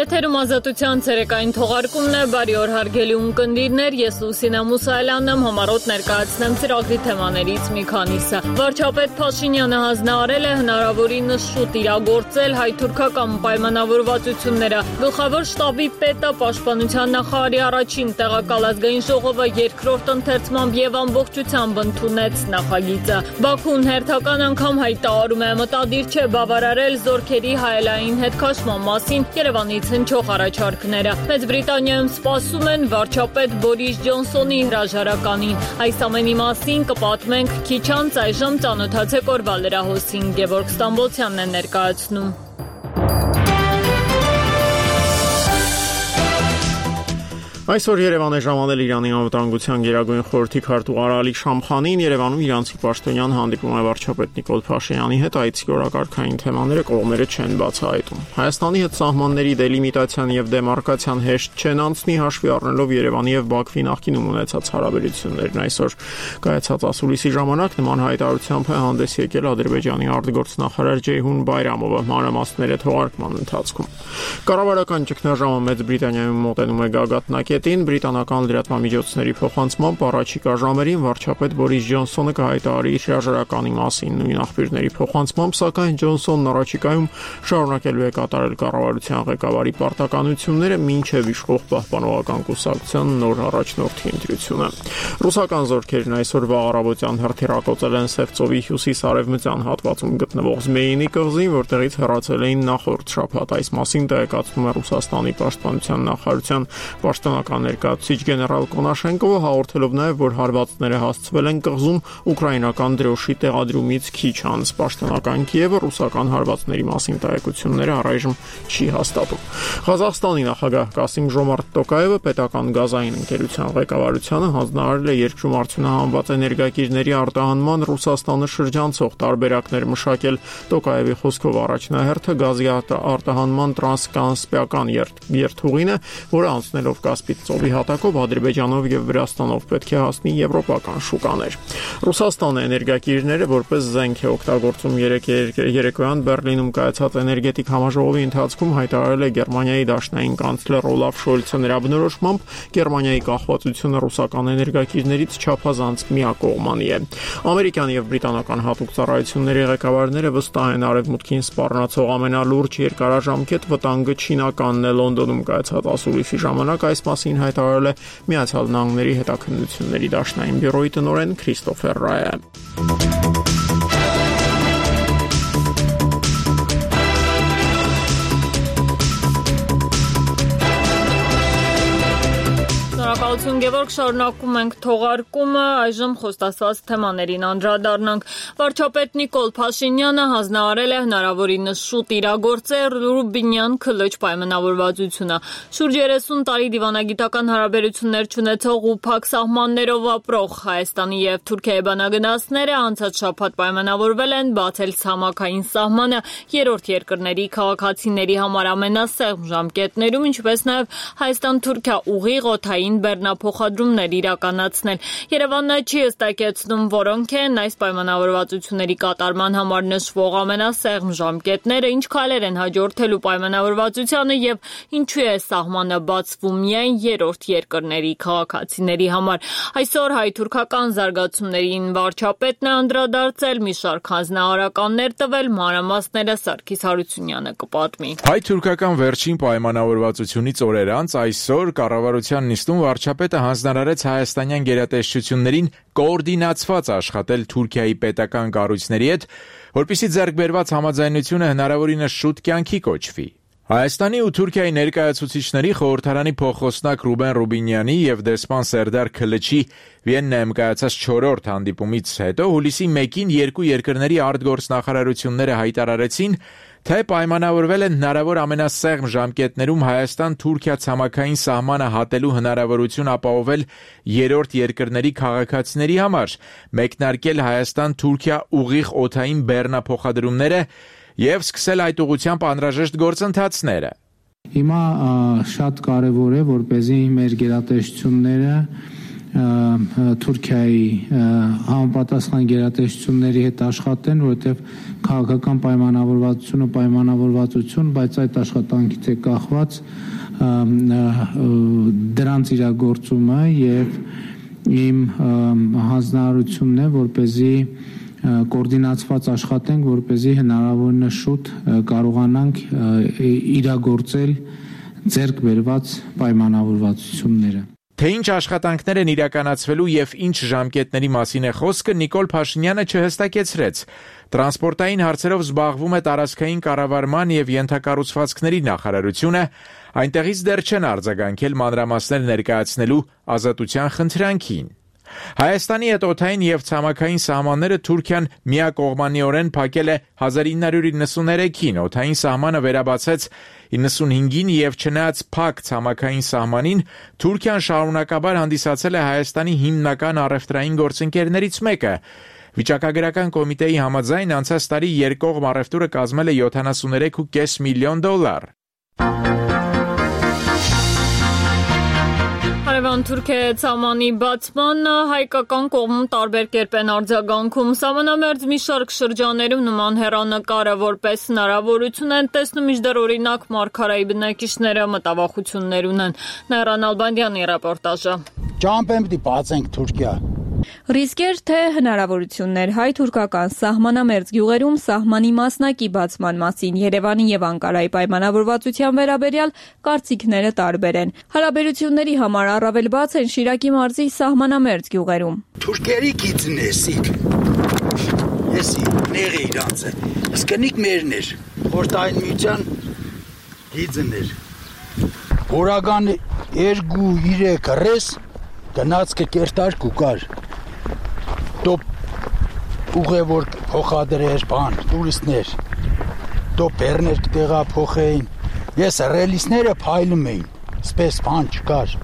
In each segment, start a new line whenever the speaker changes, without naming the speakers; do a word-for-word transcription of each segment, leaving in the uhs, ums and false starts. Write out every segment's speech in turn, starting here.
Եթերում ազատության ցերեկային թողարկումն է, բարի օր հարգելի ունկնդիրներ, ես Լուսինե Մուսայելյանն եմ, համառոտ ներկայացնեմ ծրագրի թեմաներից մի քանիսը։ Վարչապետ Փաշինյանը հանձնարարել է հնարավորինս շուտ իրագործել հայ-թուրքական պայմանավորվածությունները։ Գլխավոր շտաբի պետը Պաշտպանության նախարարի առաջին տեղակալ ազգային ժողովը երկրորդ ընթերցմամբ եւ ամբողջությամբ ընդունեց նախագիծը։ Բաքուն հերթական անգամ հայտարարում է մտադիր չէ բավարարել զորքերի հայելային հետքաշման մասին Երևանից հնչող առաջարկները։ Մեծ Բրիտանիայում սպասում են վարչապետ Բորիս Ջոնսոնի հրաժարականին։ Այս ամենի մասին կպատմենք քիչ անց, այժմ ծանոթացեք օրվա լրահոսին, Գևորգ Ստամբոլցյանն է ներկայացնում։
Այսօր Երևան է ժամանել Իրանի անվտանգության գերագույն խորհրդի քարտուղար Ալի Շամխանին, Երևանում իրանցի պաշտոնյան հանդիպում է վարչապետ Նիկոլ Փաշինյանի հետ, այցի օրակարգային թեմաները կողմերը չեն բացահայտում։ Հայաստանի հետ սահմանների դելիմիտացիան եւ դեմարկացիան հեշտ չեն անցնի, հաշվի առնելով Երևանի եւ Բաքվի նախկինում ունեցած հարաբերություններն։ Այսօր կայացած ասուլիսի ժամանակ նման հայտարարությամբ է հանդես եկել Ադրբեջանի արտգործնախարար Ջեյհուն Բայրամովը մանրամասները թողարկման ընթացքում։ Կառավարական ճգնաժամը Մեծ Բրիտանիայում մոտենում է գագաթնակետին, բրիտանական լրատվամիջոցների փոխանցմամբ առաջիկա ժամերին վարչապետ Բորիս Ջոնսոնը կհայտարարի իր հրաժարականի մասին։ Նույն աղբյուրների փոխանցմամբ, սակայն Ջոնսոնն առաջիկայում շարունակելու է կատարել կառավարության ղեկավարի պարտականությունները մինչև իշխող պահպանողական կուսակցության նոր առաջնորդի ընտրությունը։ Ռուսական զորքերն այսօր վաղ առավոտյան հրթիռակոծել են Սևծովի հյուսիս-արևմտյան հատվածում գտնվող Զմեյինի կղզին, որտեղից հեռացել էին նախորդ շաբաթ։ Այս մասին տեղեկացնում է Ռուսաստանի պաշտպանության նախարարության պաշտոնական ներկայացուցիչ գեներալ Կոնաշենկովը, հաղորդելով նաև, որ հարվածները հասցվել են կղզում ուկրաինական դրոշի տեղադրումից քիչ անց։ Պաշտոնական Կիևը ռուսական հարվածների մասին տեղեկությունները առայժմ չի հաստատում։ Ղազախստանի նախագահ Կասիմ Ժոմարտ Տոկաևը պետական գազային ընկերության ղեկավարությանը հանձնարարել է երկրում արդյունահանված էներգակիրների արտահանման Ռուսաստանը շրջանցող տարբերակներ մշակել։ Տոկաևի խոսքով առաջնահերթը գազի արտահանման տրանսկասպիական երթուղին է, որը անցնելով Կասպից ծովի հատակով Ադրբեջանով եւ Վրաստանով պետք է հասնի եվրոպական շուկաներ։ Ռուսաստանը էներգակիրները որպես զենք է օգտագործում։ Երեկոյան Բերլինում կայացած էներգետիկ համաժողովի ընթացքում հայտարարել է Գերմանիայի դաշնային կանցլեր Օլաֆ Շոլցը։ Նրա բնորոշմամբ Գերմանիայի կախվածությունը ռուսական էներգակիրներից չափազանց միակողմանի է։ Ամերիկյան եւ բրիտանական հատուկ ծառայությունների ղեկավարները վստահ են արևմուտքին սպառնացող ամենալուրջ երկարաժամկետ վտանգը չինականն է։ Լոնդոնում կայացած ասուլիսի ժամանակ այս մասին հայտարարել է Միացյալ Նահանգների հետաքննությունների դաշնային բյուրոյի տնօրեն Քրիստոֆեր Ռայը։
Շնորհակալություն Գևորգ, շարունակում ենք թողարկումը, այժմ խոստացված թեմաներին անդրադառնանք։ Վարչապետ Նիկոլ Փաշինյանը հանձնարարել է հնարավորինս շուտ իրագործել Ռուբինյան քլչ պայմանավորվածությունը։ Շուրջ երեսուն տարի դիվանագիտական հարաբերություններ չունեցող ու փակ սահմաններով ապրող Հայաստանի եւ Թուրքիայի բանագնացները անցած շաբաթ պայմանավորվել են բացել ցամաքային սահմանը երրորդ երկրների քաղաքացիների համար ամենասեղմ ժամկետներում, ինչպես նաեւ Հայաստան-Թուրքիա ուղիղ օդային բեռնափոխադրումներ իրականացնել։ Երևանը չի հստակեցնում, որոնք են այս պայմանավորվածությունների կատարման համար նշվող ամենասեղմ ժամկետները, ինչ քայլեր են հաջորդելու պայմանավորվածությանը եւ ինչու է սահմանը բացվում միայն երրորդ երկրների քաղաքացիների համար։ Այսօր հայ-թուրքական զարգացումներին վարչապետն է անդրադարձել, մի շարք հանձնարարականներ տվել, մանրամասները Սարգիս Հարությունյանը կպատմի։
Հայ-թուրքական վերջին պայմանավորվածությունից օրեր անց այսօր կառավարության նիստում վարչապետը հանձնարարեց հայաստանյան գերատեսչություններին կոորդինացված աշխատել Թուրքիայի պետական կառույցների հետ, որպեսզի ձեռք բերված համաձայնությունը հնարավորինս շուտ կյանքի կոչվի։ Հայաստանի ու Թուրքիայի ներկայացուցիչների խորհրդարանի փոխխոսնակ Ռուբեն Ռուբինյանի եւ դեսպան Սերդար Քլչի Վիեննայում կայացած չորրորդ հանդիպումից հետո հուլիսի մեկին երկու երկրների արտգործնախարարությունները հայտարարեցին, թե պայմանավորվել են հնարավոր ամենասեղմ ժամկետներում Հայաստան-Թուրքիա ցամաքային սահմանը հատելու հնարավորություն ապահովել երրորդ երկրների քաղաքացիների համար, մեկնարկել Հայաստան-Թուրքիա ուղիղ օդային բեռնափոխադրումները եւ սկսել այդ ուղղությամբ անհրաժեշտ գործընթացները։
Հիմա շատ կարեւոր է, որպեսզի մեր գերատեսչությունները Թուրքիայի համապատասխան գերատեսչությունների հետ աշխատեն, որովհետև քաղաքական պայմանավորվածությունը պայմանավորվածություն, բայց այդ աշխատանքից է կախված դրանց իրագործումը եւ իմ հանձնարարությունն է, որպեսզի կոորդինացված աշխատենք, որպեսզի հնարավորինս շուտ կարողանանք իրագործել ձեռք բերված պայմանավորվածությունները։
Թե ինչ աշխատանքներ են իրականացվելու եւ ինչ ժամկետների մասին է խոսքը, Նիկոլ Փաշինյանը չհստակեցրեց։ Տրանսպորտային հարցերով զբաղվում է տարածքային կառավարման եւ ենթակառուցվածքների նախարարությունը, այնտեղից դեռ չեն արձագանքել մանրամասներ ներկայացնելու ազատության խնդրանքին։ Հայաստանի հետ օդային եւ ցամաքային սահմանները Թուրքիան միակողմանիորեն փակել է հազար ինը հարյուր իննսուններեքին, օդային սահմանը վերաբացեց իննսունհինգին եւ չնայած փակ ցամաքային սահմանին, Թուրքիան շարունակաբար հանդիսացել է Հայաստանի հիմնական առևտրային գործընկերներից մեկը։ Վիճակագրական կոմիտեի համաձայն անցած տարի երկկողմ առևտուրը կազմել է յոթանասուններեք կόμμα պենս միլիոն դոլար։
Հարևան Թուրքիայի սահմանի բացմանը հայկական կողմում տարբեր կերպ են արձագանքում։ Սահմանամերձ մի շարք շրջաններում նման հեռանկարը որպես հնարավորություն են տեսնում, մինչդեռ օրինակ Մարգարայի բնակիչները մտավախություններ ունեն։ Նայրան Ալբանդյանի ռեպորտաժը։
Ճամփեն պիտի բացենք Թուրքիա։
Ռիսկեր թե հնարավորություններ հայ-թուրքական սահմանամերձ գյուղերում սահմանի մասնակի բացման մասին Երևանի եւ Անկարայի պայմանավորվածության վերաբերյալ կարծիքները տարբեր են։ Հարաբերությունների համար առավել բաց են Շիրակի մարզի սահմանամերձ գյուղերում։
Թուրքերի գիծն է սիկ։ Էսի ների իրանց է։ Սկնիկ մերներ։ Խորտային միության գիծն էր։ Օրական երկու երեք ռես գնաց կերտար կուկար։ Դոպ ուղևոր փոխադրեր բան, տուրիստներ, դոպ բերներ կտեղա փոխեին, ես ռելիսները փայլում էին, սպես բան չկար։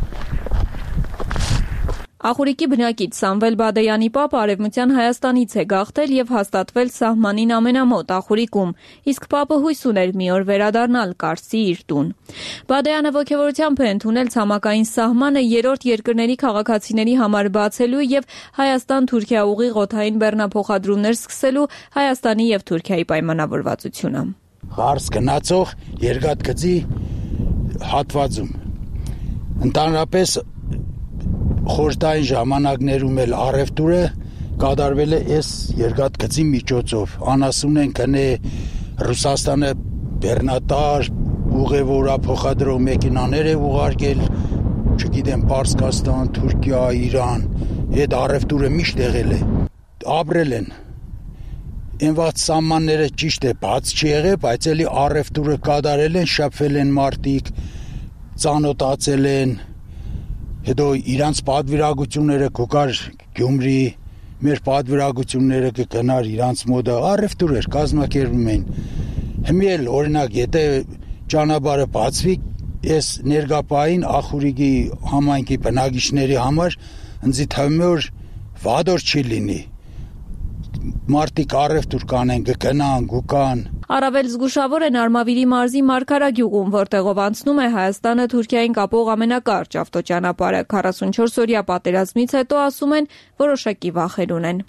Ախուրիկի բնակիչ Սամվել Բադեյանի պապը Արևմտյան Հայաստանից է գաղթել եւ հաստատվել սահմանին ամենամոտ Ախուրիկում, իսկ պապը հույս ուներ մի օր վերադառնալ Կարսի իր տուն։ Բադեյանը ողջավորությամբ է ընդունել ցամաքային սահմանը երրորդ երկրների քաղաքացիների համար բացելու եւ Հայաստան-Թուրքիա ուղիղ օդային բեռնափոխադրումներ սկսելու Հայաստանի եւ Թուրքիայի պայմանավորվածությունը։
Հարս գնացող երկաթգծի հատվածում ընդհանրապես խորհրդային ժամանակներում էլ առևտուրը կատարվել է այս երկաթգծի միջոցով։ Անասուն են գնե Ռուսաստանը բեռնատար ուղևորա փոխադրող մեքենաներ է ուղարկել, չգիտեմ, Պարսկաստան, Թուրքիա, Իրան, այդ առևտուրը միշտ եղել է։ Ապրել են։ Ինված սահմանները ճիշտ է բաց չի եղել, բայց էլի առևտուրը կատարել են, շփվել են մարդիկ, ծանոթացել են։ Հետո իրանց պատվիրակությունները կուկար Գյումրի, մեր պատվիրակությունները կգնար իրանց մոդը, առևտուր էր, կազմակերպում էին։ Հիմա էլ օրինակ, եթե ճանապարհը բացվի, այս ներգապային Ախուրիկի համայնքի բնակիչների համար ինձ թվում է որ վադոր չի լինի։ Մարդիկ առևտուր կանեն, կգնան, գուկան։
Առավել զգուշավոր են Արմավիրի մարզի Մարգարագյուղում, որտեղով անցնում է Հայաստանը Թուրքիային կապող ամենակարճ ավտոճանապարհը։ քառասունչորս օրյա պատերազմից հետո ասում են որոշակի վախեր ունեն։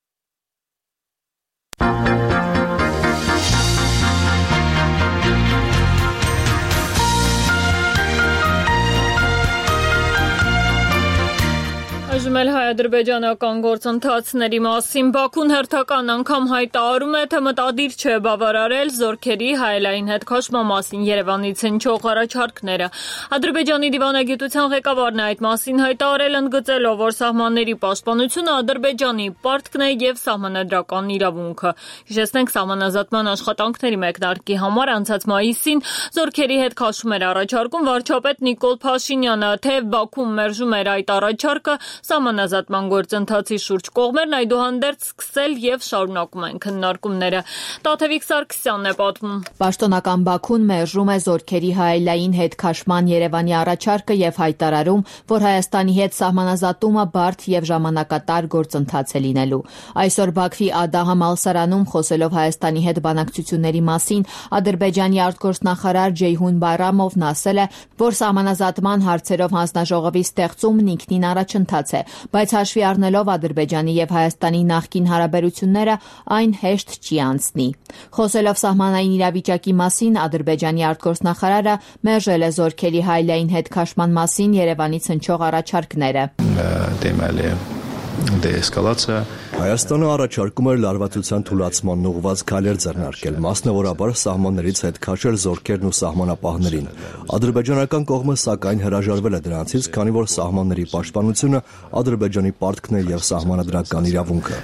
Այժմ էլ հայ-ադրբեջանական գործընթացների մասին Բաքուն հերթական անգամ հայտարարում է, թե մտադիր չէ բավարարել զորքերի հայելային հետ քաշման մասին Երևանից հնչող առաջարկները։ Ադրբեջանի դիվանագիտության ղեկավարն այդ մասին հայտարարել, ընդգծելով, որ սահմանների պաշտպանությունը Ադրբեջանի պարտքն է եւ սահմանադրական իրավունքը։ Հիշեցնենք, սահմանազատման աշխատանքների մեկնարկի համար անցած մայիսին զորքերի հետ քաշում էր առաջարկում վարչապետ Նիկոլ Փաշինյանը, թե Բաքուն մերժում էր այդ առաջարկը, սահմանազատման սահմանազատման գործընթացի շուրջ կողմերն այդուհանդերձ սկսել եւ շարունակում են քննարկումները։ Տաթևիկ Սարգսյանն է պատմում։
Պաշտոնական Բաքուն մերժում է զորքերի հայելային հետ քաշման Երևանի առաջարկը եւ հայտարարում, որ Հայաստանի հետ սահմանազատումը բարդ եւ ժամանակատար գործընթաց է լինելու։ Այսօր Բաքվի Ադա համալսարանում խոսելով Հայաստանի հետ բանակցությունների մասին Ադրբեջանի արտգործնախարար Ջեյհուն Բայրամովն ասել է, որ սահմանազատման հարցերով հանձնաժողովի ստեղծումն ինքնին առաջընթաց է, բայց հաշվի առնելով Ադրբեջանի եւ Հայաստանի նախկին հարաբերությունները, այն հեշտ չի անցնի։ Խոսելով սահմանային իրավիճակի մասին Ադրբեջանի արտգործնախարարը մերժել է զորքերի հայելային հետ քաշման մասին Երևանից հնչող առաջարկները։
Դեմալի դեսկալացիա
Հայաստանը առաջարկում էր լարվածության թուլացման ուղղված քայլեր ձեռնարկել, մասնավորաբար սահմաններից հետ քաշել զորքերն ու սահմանապահներին։ Ադրբեջանական կողմը սակայն հրաժարվել է դրանցից, քանի որ սահմանների պաշտպանությունը Ադրբեջանի պարտքն է եւ սահմանադրական իրավունքը։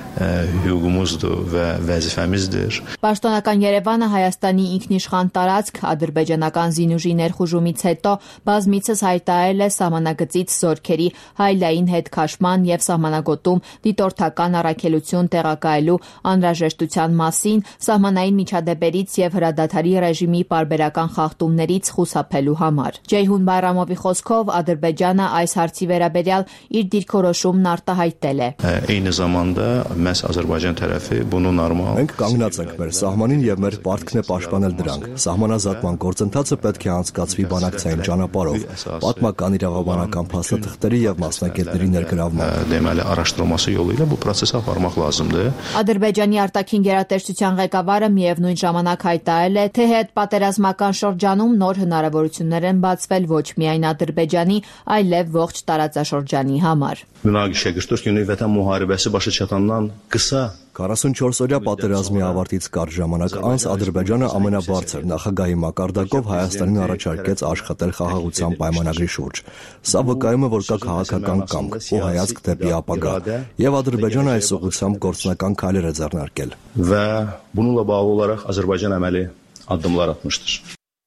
Պաշտոնական Երևանը Հայաստանի ինքնիշխան տարածք ադրբեջանական զինուժի ներխուժումից հետո բազմիցս հայտարարել է սահմանագծից զորքերի հայելային հետ քաշման եւ սահմանագոտում դիտորդական առաքելություն տեղակայելու անհրաժեշտության մասին, սահմանային միջադեպերից եւ հրադադարի ռեժիմի պարբերական խախտումներից խուսափելու համար։ Ջեյհուն Բայրամովի խոսքով Ադրբեջանը այս հարցի վերաբերյալ իր դիրքորոշումն արտահայտել է։
Մենք կանգնած ենք մեր սահմանին եւ մեր պարտքն է պաշտպանել դրանք։ Սահմանազատման գործընթացը պետք է անցկացվի բանակցային ճանապարհով, պատմական իրավաբանական փաստաթղթերի եւ մասնագետների ներգրավմամբ։
Ադրբեջանի արտաքին գերատեսչության ղեկավարը միևնույն ժամանակ հայտարարել է, թե հետ պատերազմական շրջանում նոր հնարավորություններ են բացվել ոչ միայն Ադրբեջանի, այլև ողջ տարածաշրջանի համար։
քառասունչորս-օրյա պատերազմի ավարտից կարճ ժամանակ անց Ադրբեջանը ամենաբարձր նախագահի մակարդակով Հայաստանին առաջարկեց աշխատել խաղաղության պայմանագրի շուրջ։ Սա վկայում է, որ կա քաղաքական կամք ու հայացք դեպի ապագա, եւ Ադրբեջանը այս ուղղությամբ գործնական քայլեր է ձեռնարկել։
Və bununla bağlı olaraq Azərbaycan əməli addımlar atmışdır.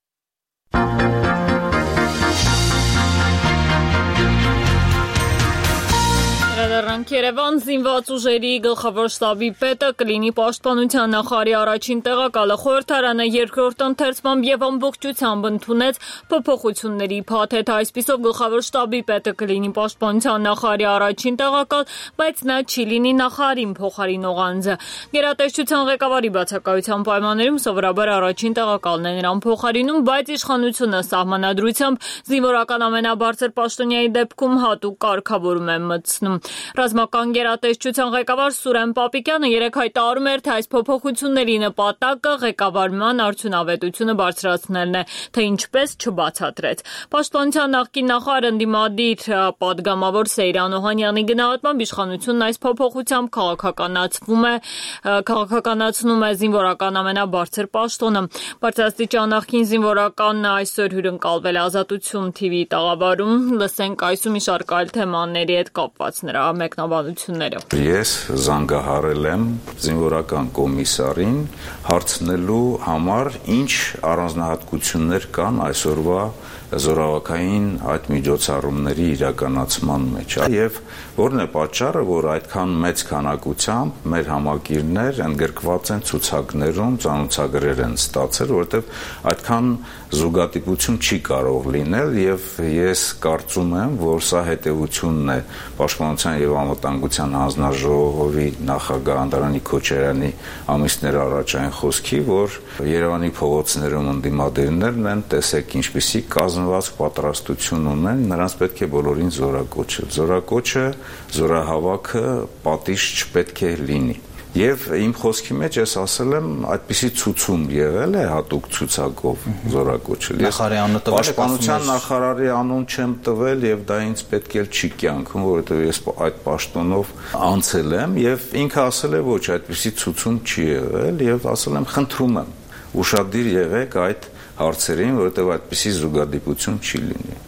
Երևան զինված ուժերի գլխավոր շտաբի պետը կլինի պաշտպանության նախարարի առաջին տեղակալը։ Խորհրդարանը երկրորդ ընթերցմամբ եւ ամբողջությամբ ընդունեց փոփոխությունների փաթեթ։ Այսպիսով գլխավոր շտաբի պետը կլինի պաշտպանության նախարարի առաջին տեղակալ, բայց նա չի լինի նախարարին փոխարինող անձը։ Գերատեսչության ղեկավարի բացակայության պայմաններում սովորաբար առաջին տեղակալն է նրան փոխարինում, բայց իշխանությունը սահմանադրությամբ զինվորական ամենաբարձր պաշտոնյայի դեպքում հատուկ կարգավորում է մտցնում։ Ռազմական գերատեսչության ղեկավար Սուրեն Պապիկյանը երեկ հայտարարում էր, թե այս փոփոխությունների նպատակը ղեկավարման արդյունավետությունը բարձրացնելն է, թե ինչպես չբացատրեց։ Պաշտպանության նախկին նախարար ընդդիմադիր պատգամավոր Սեյրան Օհանյանի գնահատմամբ իշխանությունն այս փոփոխությամբ քաղաքականացվում է, քաղաքականացնում է զինվորական ամենաբարձր պաշտոնը։ Բարձրաստիճան նախկին զինվորականն այսօր հյուրընկալվել է Ազատություն թիվի տաղավարում։ Լսենք այս ու մի շարք այլ թեմաների հետ կապված նրա մեկնաբանությունները։
Ես զանգահարել եմ զինվորական կոմիսարին հարցնելու համար, ինչ առանձնահատկություններ կան այսօրվա զորավարքային այդ միջոցառումների իրականացման մեջ, եւ որն է պատճառը, որ այդքան մեծ քանակությամբ մեր համակիրներ ընդգրկված են ցուցակներում, ծանոթագրեր են ստացել, որովհետեւ այդքան զուգադիպություն չի կարող լինել, եւ ես կարծում եմ, որ սա հետեւությունն է Պաշտպանության եւ անվտանգության հանձնաժողովի նախագահ Անդրանիկ Քոչարյանի ամիսներ առաջային խոսքի, որ Երևանի փողոցներում ընդդիմադիրներն են, տեսեք ինչպիսի կազմված պատրաստություն ունեն, նրանց պետք է բոլորին զորակոչել։ Զորակոչը, զորահավաքը պատիժ չպետք է լինի։ Եվ իմ խոսքի մեջ ես ասել եմ, այդպիսի ցուցում եղել է հատուկ ցուցակով զորակոչել։ Ես պաշտպանության նախարարի անուն չեմ տվել եւ դա ինձ պետք էլ չի կյանքում, որովհետեւ ես այդ պաշտոնով անցել եմ եւ ինքը ասել է ոչ, այդպիսի ցուցում չի եղել եւ ասել եմ, խնդրում եմ ուշադիր եղեք այդ հարցերին, որովհետեւ այդպիսի զուգադիպություն չի լինի։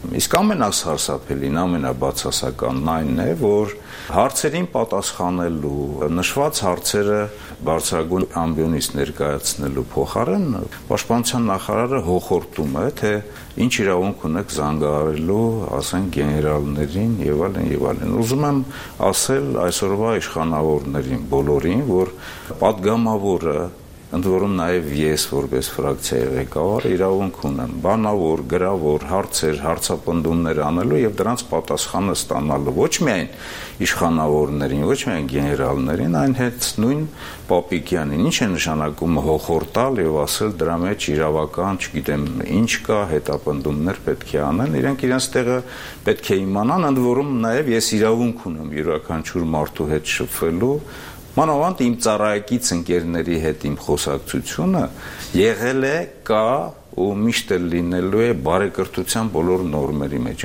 Իսկ ամենասարսափելին, ամենաբացասականն այն է, որ հարցերին պատասխանելու նշված հարցերը բարձրագույն ամբիոնից ներկայացնելու փոխարեն Պաշտպանության նախարարը հոխորտում է, թե ինչ իրավունք ունեք զանգահարելու, ասենք, գեներալներին եւ այլն եւ այլն։ Ուզում եմ ասել այսօրվա իշխանավորներին բոլորին, որ պատգամավորը, ընդ որում նաև ես որպես ֆրակցիայի ղեկավար իրավունք ունեմ բանավոր, գրավոր հարցեր, հարցապնդումներ անելու եւ դրանց պատասխանը ստանալու ոչ միայն իշխանավորներին, ոչ միայն գեներալներին, այն հետ նույն Պապիկյանին։ Ինչ է նշանակում հոխորտալ եւ ասել դրա մեջ իրավական, չգիտեմ, ինչ կա, հետապնդումներ պետք է անեն, իրենք իրենց տեղը պետք է իմանան, ընդ որում նաև ես իրավունք ունեմ յուրաքանչյուր մարդու հետ շփվելու, մանավանդ իմ ծառայակից ընկերների հետ իմ խոսակցությունը եղել է, կա ու միշտ էլ լինելու է բարեկրթության բոլոր նորմերի մեջ։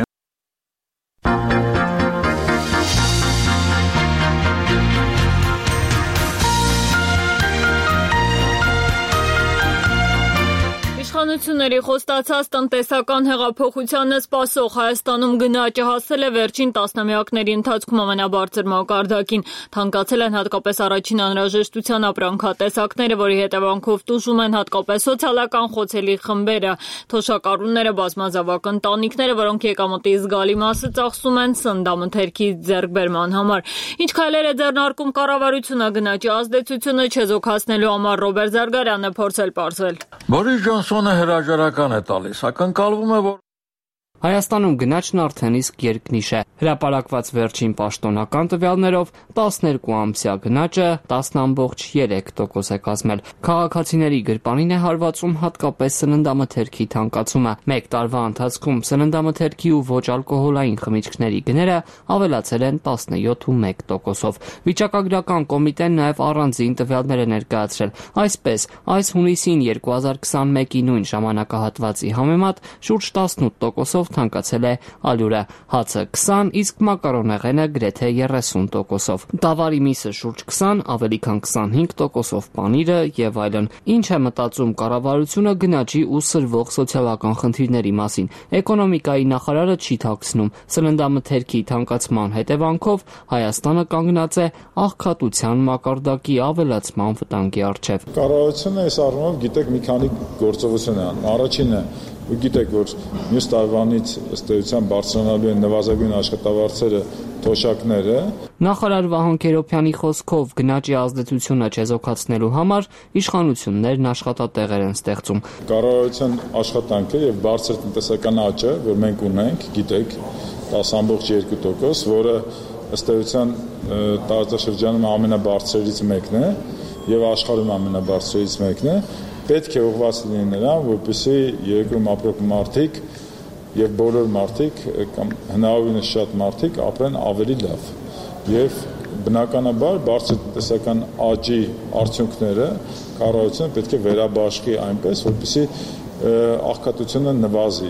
Իշխանությունների խոստացած տնտեսական հեղափոխությանը սպասող Հայաստանում գնաճը հասել է վերջին տասնամյակների ընթացքում ամենաբարձր մակարդակին, թանկացել են հատկապես առաջին անհրաժեշտության ապրանքատեսակները, որի հետևանքով տուժում են հատկապես սոցիալական խոցելի խմբերը, թոշակառուները, բազմազավակ ընտանիքները, որոնք եկամտի զգալի մասը ծախսում են սննդամթերքի ձեռքբերման համար։ Ինչ քայլեր է ձեռնարկում կառավարությունը գնաճի ազդեցությունը չեզոքացնելու համար, Ռոբերտ Զարգարյանը փորձել պարզել։
Բորիս Ջոնսոնը հրաժարական է տալիս, ակնկալվում է, որ
Հայաստանում գնաճն արդեն իսկ երկնիշ է։ Հրապարակված վերջին պաշտոնական տվյալներով տասներկու ամսյա գնաճը տասն ամբողջ երեք տոկոս է կազմել։ Քաղաքացիների գրպանին է հարվածում հատկապես սննդամթերքի թանկացումը։ Մեկ տարվա ընթացքում սննդամթերքի ու ոչ ալկոհոլային խմիչքների գները ավելացել են տասնյոթ ու մեկ տոկոսով։ Վիճակագրական կոմիտեն նաև առանձին տվյալներ է ներկայացրել։ Այսպես, այս հունիսին երկու հազար քսանմեկի նույն ժամանակահատվածի համեմատ շուրջ տասնութ տոկոսով թանկացել է ալյուրը, հացը քսան, իսկ մակարոնեղենը գրեթե երեսուն տոկոսով։ Դավարի միսը շուրջ քսան, ավելի քան քսանհինգ տոկոսով պանիրը եւ այլն։ Ինչ է մտածում կառավարությունը գնաճի ու սրվող սոցիալական խնդիրների մասին։ Էկոնոմիկայի նախարարը չի թաքցնում, սննդամթերքի թանկացման հետևանքով Հայաստանը կանգնած է աղքատության մակարդակի ավելացման վտանգի առջև։
Կառավարությունը այս առումով գիտեք մի քանի գործողություն է անում։ Առաջինը Ու գիտեք, որ մյուս տարվանից ըստ էության բարձրանալու են նվազագույն աշխատավարձերը, թոշակները։
Նախարար Վահան Քերոբյանի խոսքով գնաճի ազդեցությունը չեզոքացնելու համար իշխանություններն աշխատատեղեր են ստեղծում։
Կառավարության աշխատանքը եւ բարձր տնտեսական աճը, որ մենք ունենք, գիտեք, տասը ամբողջ երկու տոկոս, որը ըստ էության տարածաշրջանում ամենաբարձրերից մեկն է եւ աշխարհում ամենաբարձրերից մեկն է։ Պետք է ուղղված լինի նրան, որպեսզի երկրում ապրող մարդիկ եւ բոլոր մարդիկ կամ հնարավորինս շատ մարդիկ ապրեն ավելի լավ։ Եվ բնականաբար բարձր տնտեսական աճի արդյունքները կառավարությունը պետք է վերաբաշխի այնպես, որպեսզի աղքատությունը նվազի։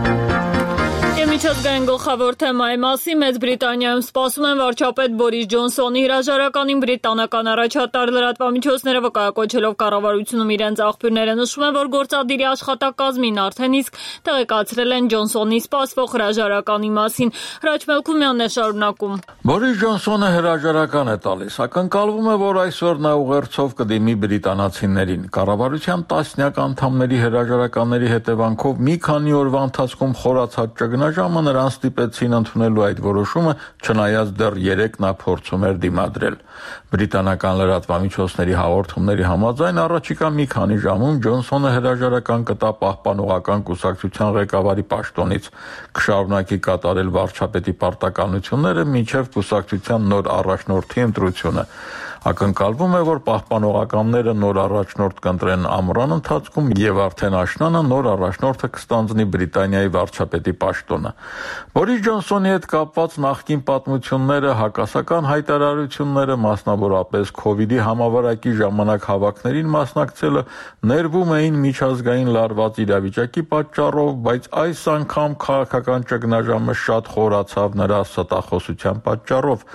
Միջազգային գլխավոր թեմայի մասին Մեծ Բրիտանիայում սպասում են վարչապետ Բորիս Ջոնսոնի հրաժարականին բրիտանական առաջատար լրատվամիջոցները վկայակոչելով կառավարությունում իրենց աղբյուրները նշում են, որ գործադիրի աշխատակազմին արդեն իսկ տեղեկացրել են Ջոնսոնի սպասվող հրաժարականի մասին։ Հրաչ Մելքումյանն է շարունակում։
Բորիս Ջոնսոնը հրաժարական է տալիս, ակնկալվում է, որ այսօր նա ուղերձով կդիմի բրիտանացիներին։ Կառավարության տասնյակ անդամների հրաժարականների հետևանքով մի քանի օրվա ընթացքում խորացած ճգնաժամը նրան ստիպեցին ընդունելու այդ որոշումը, չնայած դեռ երեկ նա փորձում էր դիմադրել։ Բրիտանական լրատվամիջոցների հաղորդումների համաձայն առաջիկա մի քանի ժամում Ջոնսոնը հրաժարական կտա պահպանողական կուսակցության ղեկավարի պաշտոնից, կշարունակի կատարել վարչապետի պարտականությունները մինչև կուսակցության նոր առաջնորդի ընտրությունը։ Ակնկալվում է, որ պահպանողականները նոր առաջնորդ կընտրեն ամռան ընթացքում եւ արդեն աշնանը նոր առաջնորդը կստանձնի Բրիտանիայի վարչապետի պաշտոնը։ Բորիս Ջոնսոնի հետ կապված նախկին պատմությունները, հակասական հայտարարությունները, մասնավորապես Քովիդի համավարակի ժամանակ հավաքներին մասնակցելը ներվում էին միջազգային լարված իրավիճակի պատճառով, բայց այս անգամ քաղաքական ճգնաժամը շատ խորացավ նրա ստախոսության պատճառով։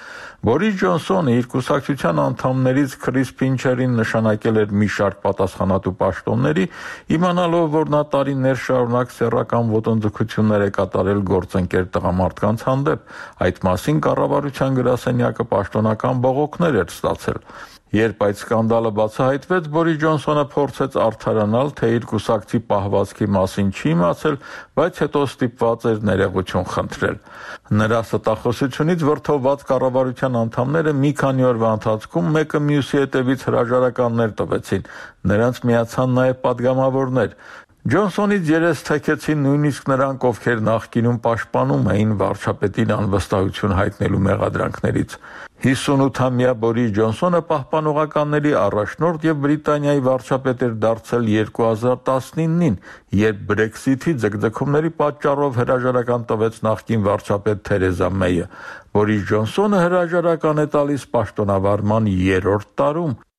Բորիս Ջոնսոնը իր կուսակցության անդամներից Քրիս Փինչերին նշանակել էր մի շարք պատասխանատու պաշտոնների, իմանալով, որ նա տարիներ շարունակ սեռական ոտնձգություններ է կատարել գործընկեր տղամարդկանց հանդեպ։ Այդ մասին կառավարության գրասենյակը պաշտոնական բողոքներ էր ստացել։ Երբ այդ սկանդալը բացահայտվեց, Բորիս Ջոնսոնը փորձեց արդարանալ, թե իր կուսակցի պահվածքի մասին չի իմացել, բայց հետո ստիպված էր ներողություն խնդրել։ Նրա ստախոսությունից վրդովված կառավարության անդամները մի քանի օրվա ընթացքում մեկը մյուսի հետևից հրաժարականներ տվեցին։ Նրանց միացան նաև падգամավորներ։ Ջոնսոնից երես թեքեցին նույնիսկ նրանք, ովքեր նախկինում պաշտպանում էին վարչապետին անվստահություն հայտնելու մեղադրանքներից։ հիսունութամյա Բորիս Ջոնսոնը պահպանողականների առաջնորդ եւ Բրիտանիայի վարչապետ էր դարձել երկու հազար տասնինին, երբ Brexit-ի ձգձգումների պատճառով հրաժարական տվեց նախկին վարչապետ Թերեզա Մեյը։ Բորիս Ջոնսոնը հրաժարական է տալիս պաշտոնավարման երրորդ տարում։